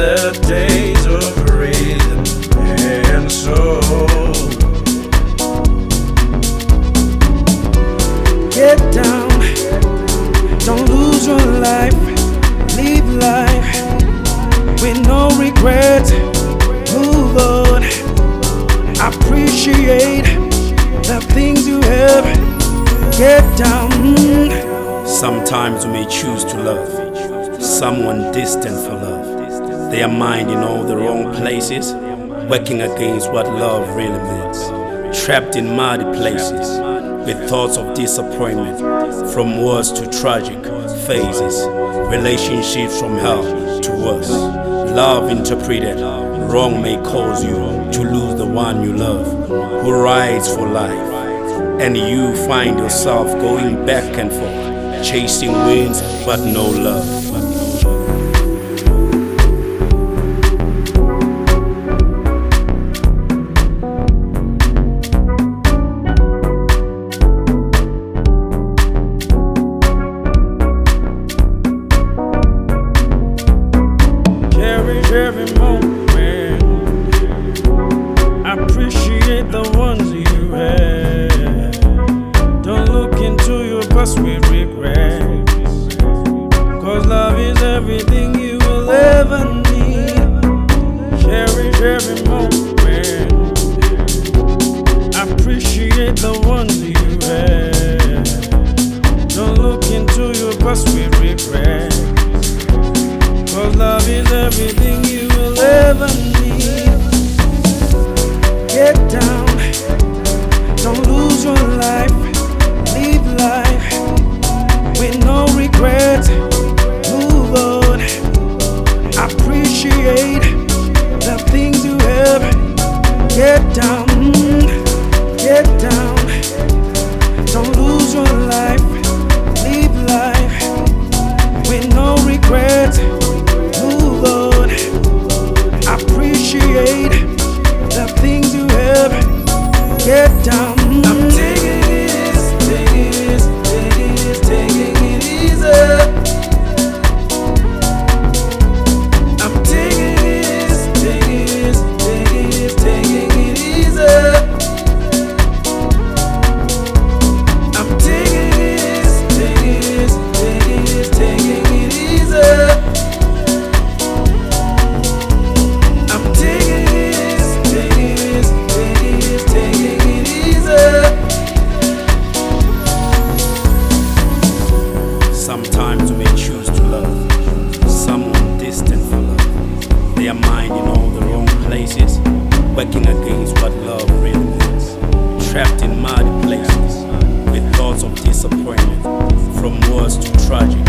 the days of reason and soul. Get down, don't lose your life, live life with no regret. Move on, appreciate the things you have. Get down. Sometimes we may choose to love someone distant for love. Their mind in all the wrong places, working against what love really means. Trapped in muddy places, with thoughts of disappointment, from worse to tragic phases. Relationships from hell to worse. Love interpreted wrong may cause you to lose the one you love, who rides for life. And you find yourself going back and forth, chasing winds but no love. Cherish every moment, appreciate the ones you have. Don't look into your past with regrets, 'cause love is everything you will ever need. Cherish every moment, appreciate the ones you have. Don't look into your past with regrets, 'cause love is everything you will ever need. Get down, don't lose your life, live life with no regret. Move on, appreciate the things you have. Get down, get down, don't lose your life, live life with no regret. Move on, appreciate the things you have. Get down. I'm taking it, taking it, taking it, taking it easy. I'm taking it, taking it, taking it, taking it easy. I'm taking it, taking it, taking it, taking it easy. I'm taking it, taking it, taking it, taking it easy. Sometimes we may choose to love someone distant for love. Their mind in all the wrong places, working against what love really means. Trapped in muddy places, with thoughts of disappointment, from worse to tragic